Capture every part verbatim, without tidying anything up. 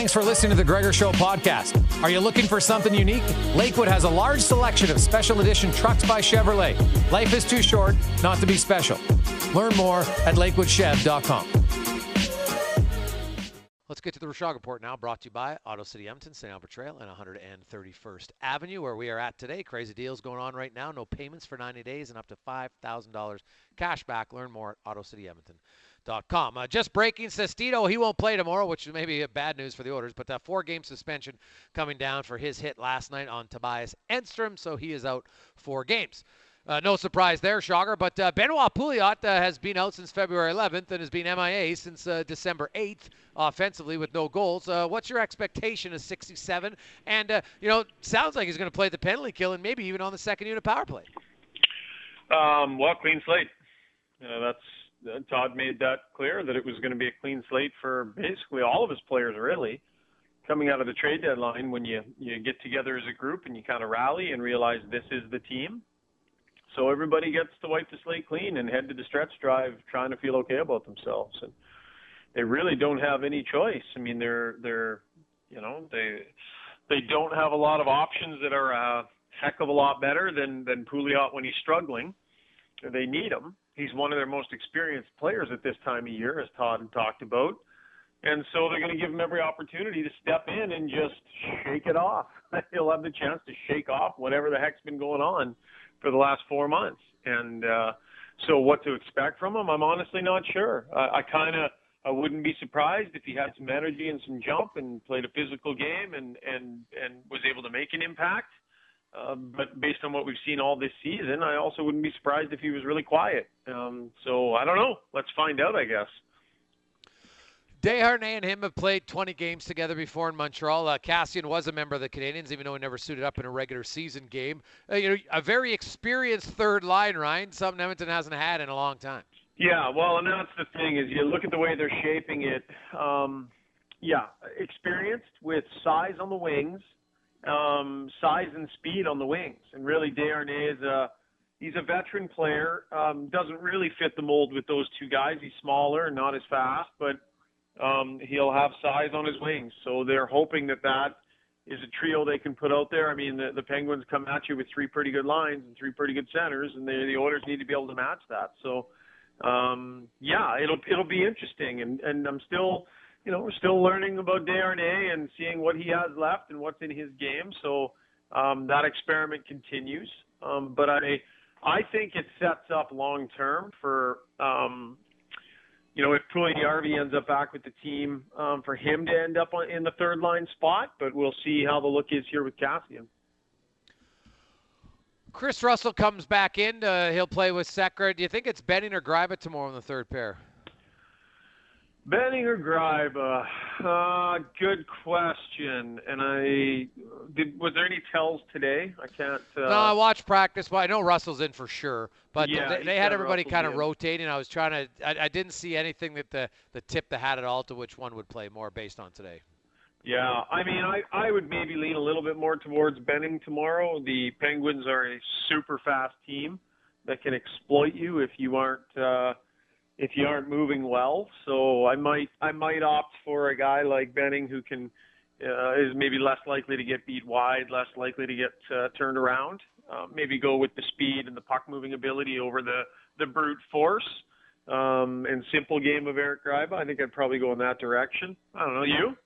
Thanks for listening to the Gregor Show podcast. Are you looking for something unique? Lakewood has a large selection of special edition trucks by Chevrolet. Life is too short not to be special. Learn more at lakewood chev dot com. Let's get to the Rashog Report now, brought to you by Auto City Edmonton, Saint Albert Trail, and one hundred thirty-first Avenue, where we are at today. Crazy deals going on right now. No payments for ninety days and up to five thousand dollars cash back. Learn more at auto city edmonton dot com. Uh, just breaking, Sestito, he won't play tomorrow, which may be bad news for the Oilers, but that four-game suspension coming down for his hit last night on Tobias Enstrom, so he is out four games. Uh, no surprise there, Shogger, but uh, Benoit Pouliot uh, has been out since February eleventh and has been M I A since uh, December eighth offensively with no goals. Uh, what's your expectation of sixty-seven? And, uh, you know, sounds like he's going to play the penalty kill and maybe even on the second unit power play. Um, well, clean slate. Uh, that's uh, Todd made that clear, that it was going to be a clean slate for basically all of his players, really. Coming out of the trade deadline, when you, you get together as a group and you kind of rally and realize this is the team. So everybody gets to wipe the slate clean and head to the stretch drive trying to feel okay about themselves. And they really don't have any choice. I mean, they're, they're, you know, they, they don't have a lot of options that are a heck of a lot better than, than Pouliot when he's struggling. They need him. He's one of their most experienced players at this time of year, as Todd had talked about. And so they're going to give him every opportunity to step in and just shake it off. He'll have the chance to shake off whatever the heck's been going on for the last four months. And uh, so what to expect from him, I'm honestly not sure. I, I kind of I wouldn't be surprised if he had some energy and some jump and played a physical game and, and, and was able to make an impact. Uh, but based on what we've seen all this season, I also wouldn't be surprised if he was really quiet. Um, so I don't know. Let's find out, I guess. Desharnais and him have played twenty games together before in Montreal. Uh, Cassian was a member of the Canadiens, even though he never suited up in a regular season game. Uh, you know, a very experienced third line, Ryan, something Edmonton hasn't had in a long time. Yeah, well, and that's the thing is you look at the way they're shaping it. Um, yeah, experienced with size on the wings, um, size and speed on the wings, and really Desharnais is a he's a veteran player. Um, doesn't really fit the mold with those two guys. He's smaller and not as fast, but Um, he'll have size on his wings. So they're hoping that that is a trio they can put out there. I mean, the, the Penguins come at you with three pretty good lines and three pretty good centers, and they, the Oilers need to be able to match that. So, um, yeah, it'll it'll be interesting. And, and I'm still, you know, we're still learning about Desharnais and seeing what he has left and what's in his game. So um, that experiment continues. Um, but I I think it sets up long term for um, – you know, if Puljujarvi ends up back with the team, um, for him to end up on, in the third line spot, but we'll see how the look is here with Cassian. Chris Russell comes back in. Uh, he'll play with Sekera. Do you think it's Benning or Greiba tomorrow in the third pair? Benning or Greiba? Uh, good question. And I did. Was there any tells today? I can't. Uh, no, I watched practice. Well, I know Russell's in for sure, but yeah, they, they had everybody Russell's kind of in. rotating. I was trying to. I, I didn't see anything that the the tip the hat at all to which one would play more based on today. Yeah, I mean, I, I would maybe lean a little bit more towards Benning tomorrow. The Penguins are a super fast team that can exploit you if you aren't. Uh, if you aren't moving well. So I might I might opt for a guy like Benning who can uh, is maybe less likely to get beat wide, less likely to get uh, turned around. Uh, maybe go with the speed and the puck moving ability over the, the brute force um, and simple game of Eric Greiba. I think I'd probably go in that direction. I don't know, you?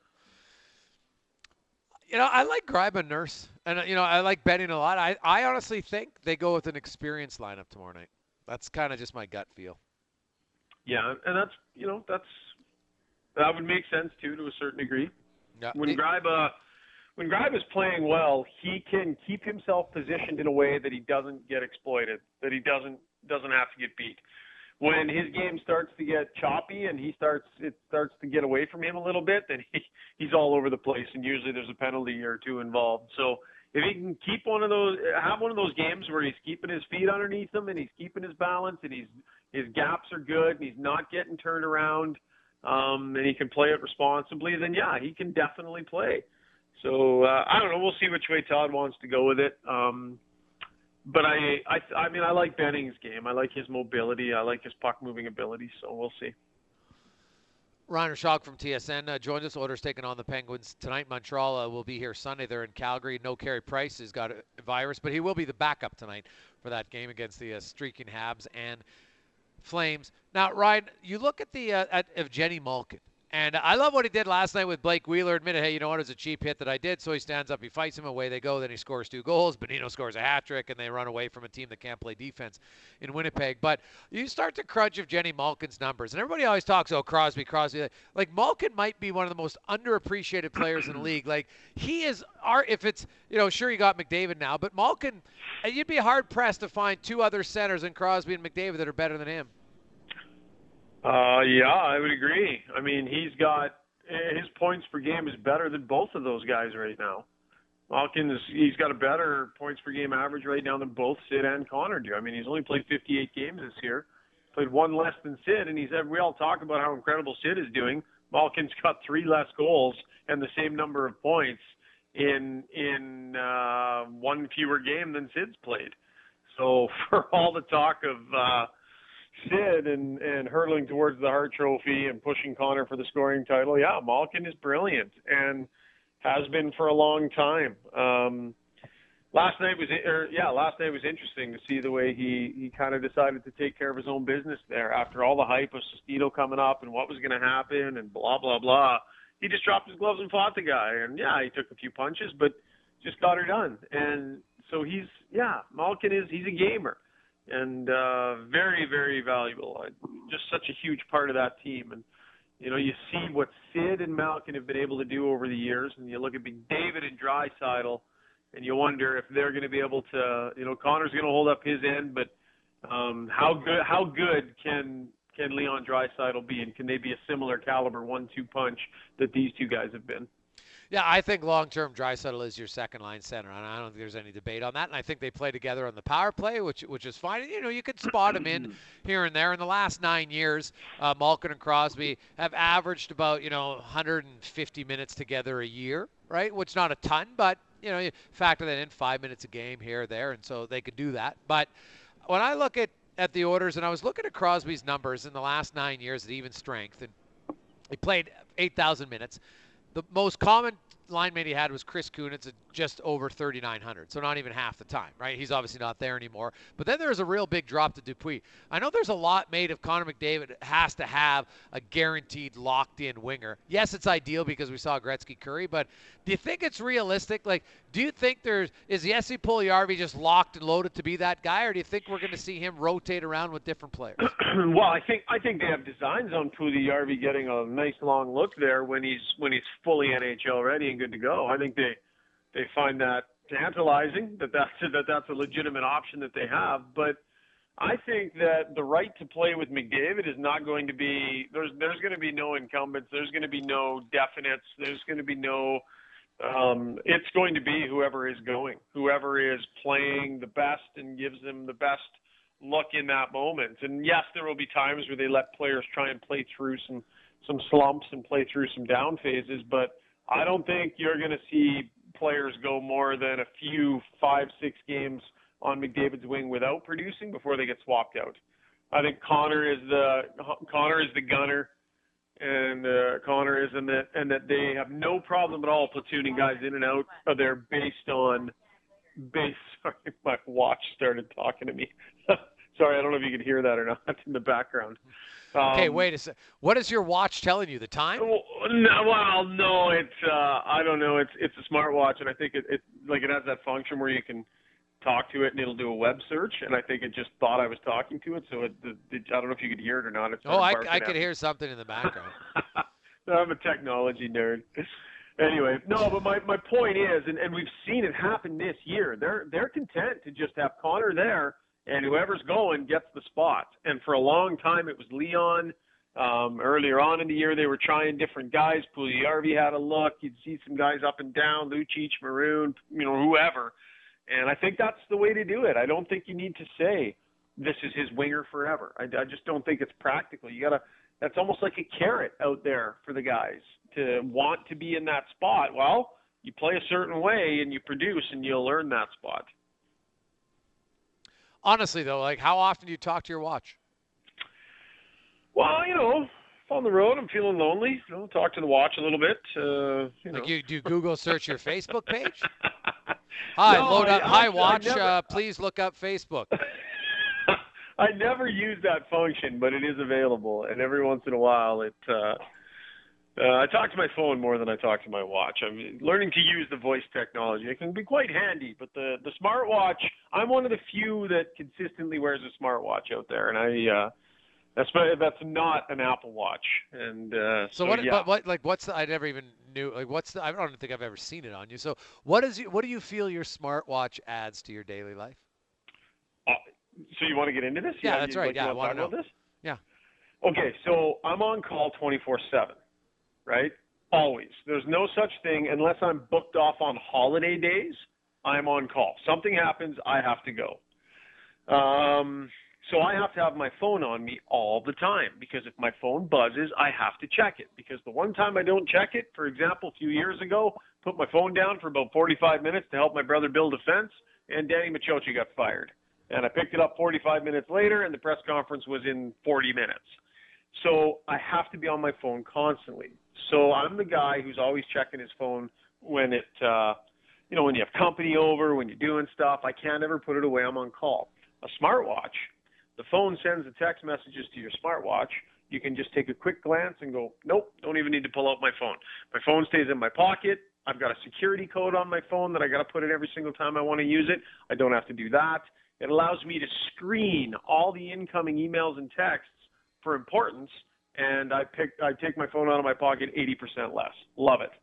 You know, I like Greiba Nurse, and you know I like Benning a lot. I, I honestly think they go with an experienced lineup tomorrow night. That's kind of just my gut feel. Yeah, and that's, you know, that's that would make sense too to a certain degree. Yeah. When Greiba when Greiba's playing well, he can keep himself positioned in a way that he doesn't get exploited, that he doesn't doesn't have to get beat. When his game starts to get choppy and he starts it starts to get away from him a little bit, then he, he's all over the place, and usually there's a penalty or two involved. So if he can keep one of those, have one of those games where he's keeping his feet underneath him and he's keeping his balance and he's his gaps are good and he's not getting turned around, um, and he can play it responsibly, then yeah, he can definitely play. So uh, I don't know. We'll see which way Todd wants to go with it. Um, but I, I, I mean, I like Benning's game. I like his mobility. I like his puck moving ability. So we'll see. Ryan Rishaug from T S N uh, joins us. Oilers taking on the Penguins tonight. Montreal uh, will be here Sunday. They're in Calgary. No Carey Price has got a virus, but he will be the backup tonight for that game against the uh, streaking Habs and Flames. Now, Ryan, you look at the uh, at Evgeny Malkin, and I love what he did last night with Blake Wheeler. Admitted, hey, you know what, it was a cheap hit that I did. So he stands up, he fights him, away they go. Then he scores two goals. Bonino scores a hat trick, and they run away from a team that can't play defense in Winnipeg. But you start to crunch Evgeny Malkin's numbers, and everybody always talks, oh, Crosby, Crosby. Like Malkin might be one of the most underappreciated players in the league. Like he is, our if it's you know, sure you got McDavid now, but Malkin, you'd be hard pressed to find two other centers in Crosby and McDavid that are better than him. Uh, yeah, I would agree. I mean, he's got his points per game is better than both of those guys right now. Malkin is he's got a better points per game average right now than both Sid and Connor do. I mean, he's only played fifty-eight games this year, played one less than Sid, and he's we all talk about how incredible Sid is doing. Malkin's got three less goals and the same number of points in in uh, one fewer game than Sid's played. So for all the talk of uh, Sid and, and hurtling towards the Hart Trophy and pushing Connor for the scoring title, yeah, Malkin is brilliant and has been for a long time. Um, last night was, or yeah, last night was interesting to see the way he, he kind of decided to take care of his own business there after all the hype of Sestito coming up and what was going to happen and blah, blah, blah. He just dropped his gloves and fought the guy. And yeah, he took a few punches, but just got her done. And so he's, yeah, Malkin is, he's a gamer. And uh, very, very valuable. Just such a huge part of that team. And, you know, you see what Sid and Malkin have been able to do over the years, and you look at McDavid and Draisaitl, and you wonder if they're going to be able to, you know, Connor's going to hold up his end, but um, how good how good can can Leon Draisaitl be, and can they be a similar caliber one two punch that these two guys have been? Yeah, I think long-term Draisaitl is your second-line center, and I don't think there's any debate on that. And I think they play together on the power play, which which is fine. And, you know, you could spot them in here and there. In the last nine years, uh, Malkin and Crosby have averaged about, you know, one hundred fifty minutes together a year, right? Which is not a ton, but, you know, you factor that in, five minutes a game here or there, and so they could do that. But when I look at, at the Oilers, and I was looking at Crosby's numbers in the last nine years at even strength, and he played eight thousand minutes. The most common line mate he had was Chris Kunitz at just over thirty-nine hundred, so not even half the time, right? He's obviously not there anymore. But then there's a real big drop to Dupuis. I know there's a lot made of Connor McDavid has to have a guaranteed locked-in winger. Yes, it's ideal because we saw Gretzky Curry, but do you think it's realistic? Like, do you think there's is Jesse Puljujarvi just locked and loaded to be that guy, or do you think we're going to see him rotate around with different players? Well, I think I think they have designs on Puljujarvi getting a nice long look there when he's when he's fully N H L ready and good to go. I think they they find that tantalizing that that's that that's a legitimate option that they have. But I think that the right to play with McDavid is not going to be there's there's going to be no incumbents. There's going to be no definites. There's going to be no. Um, it's going to be whoever is going, whoever is playing the best and gives them the best look in that moment. And yes, there will be times where they let players try and play through some some slumps and play through some down phases, but I don't think you're going to see players go more than a few five, six games on McDavid's wing without producing before they get swapped out. I think Connor is the Connor is the gunner, and uh, Connor is in that, and that they have no problem at all platooning guys in and out of there based on base. Sorry, my watch started talking to me. Sorry, I don't know if you could hear that or not in the background. Um, okay, wait a sec. What is your watch telling you? The time? Well, no, well, no, it's uh, I don't know. It's it's a smartwatch, and I think it, it like it has that function where you can talk to it and it'll do a web search, and I think it just thought I was talking to it, so it, it, it I don't know if you could hear it or not. It's oh, I, I could hear something in the background. I'm a technology nerd. Anyway, no, but my, my point is, and, and we've seen it happen this year, they're they're content to just have Connor there, and whoever's going gets the spot. And for a long time, it was Leon. Um, earlier on in the year, they were trying different guys. Puljujarvi had a look. You'd see some guys up and down, Lucic, Maroon, you know, whoever. And I think that's the way to do it. I don't think you need to say this is his winger forever. I, I just don't think it's practical. You gotta. That's almost like a carrot out there for the guys to want to be in that spot. Well, you play a certain way and you produce, and you'll earn that spot. Honestly, though, like how often do you talk to your watch? Well, you know, on the road. I'm feeling lonely. You know, talk to the watch a little bit. Uh, you know. Like you do you Google search your Facebook page? Hi, No, load up. I, Hi, I watch. never, Uh, please look up Facebook. I never use that function, but it is available, and every once in a while, it. Uh, uh, I talk to my phone more than I talk to my watch. I'm learning to use the voice technology. It can be quite handy, but the the smartwatch. I'm one of the few that consistently wears a smartwatch out there, and I. Uh, That's that's not an Apple Watch, and uh, so, so what? yeah. But what? Like, what's the? I never even knew. Like, what's the? I don't think I've ever seen it on you. So, what is you? What do you feel your smartwatch adds to your daily life? Uh, so you want to get into this? Yeah, yeah that's you, right. Like, Yeah, you I want to want talk to know. about this? Yeah. Okay, so I'm on call twenty-four seven, right? Always. There's no such thing unless I'm booked off on holiday days. I'm on call. Something happens, I have to go. Um. So I have to have my phone on me all the time because if my phone buzzes, I have to check it. Because the one time I don't check it, for example, a few years ago, put my phone down for about forty-five minutes to help my brother build a fence, and Danny Machochi got fired. And I picked it up forty-five minutes later, and the press conference was in forty minutes. So I have to be on my phone constantly. So I'm the guy who's always checking his phone when it, uh, you know, when you have company over, when you're doing stuff. I can't ever put it away. I'm on call. A smartwatch. The phone sends the text messages to your smartwatch. You can just take a quick glance and go, nope, don't even need to pull out my phone. My phone stays in my pocket. I've got a security code on my phone that I got to put in every single time I want to use it. I don't have to do that. It allows me to screen all the incoming emails and texts for importance, and I pick, I take my phone out of my pocket eighty percent less. Love it.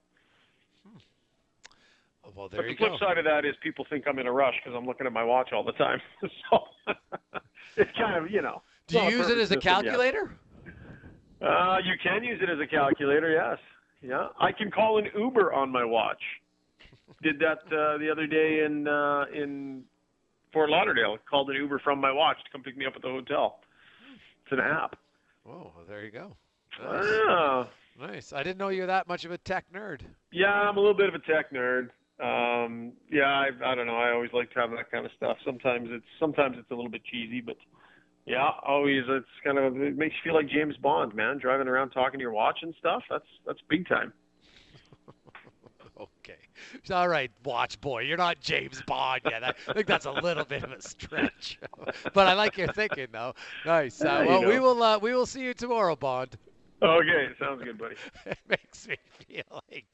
Well, there but you the flip go. side of that is people think I'm in a rush because I'm looking at my watch all the time. So it's kind of, you know. Do you use it as a calculator? Yet. Uh, you can use it as a calculator, yes. Yeah, I can call an Uber on my watch. Did that uh, the other day in uh, in Fort Lauderdale. Called an Uber from my watch to come pick me up at the hotel. It's an app. Oh, well, there you go. Nice. Ah. Nice. I didn't know you were that much of a tech nerd. Yeah, I'm a little bit of a tech nerd. Um, yeah, I, I don't know. I always like to have that kind of stuff. Sometimes it's sometimes it's a little bit cheesy, but yeah, always it's kind of it makes you feel like James Bond, man, driving around talking to your watch and stuff. That's that's big time. Okay. All right, watch boy. You're not James Bond yet. I think that's a little bit of a stretch. But I like your thinking, though. Nice. Uh, Yeah, well, you we know. will uh, we will see you tomorrow, Bond. Okay, sounds good, buddy. It makes me feel like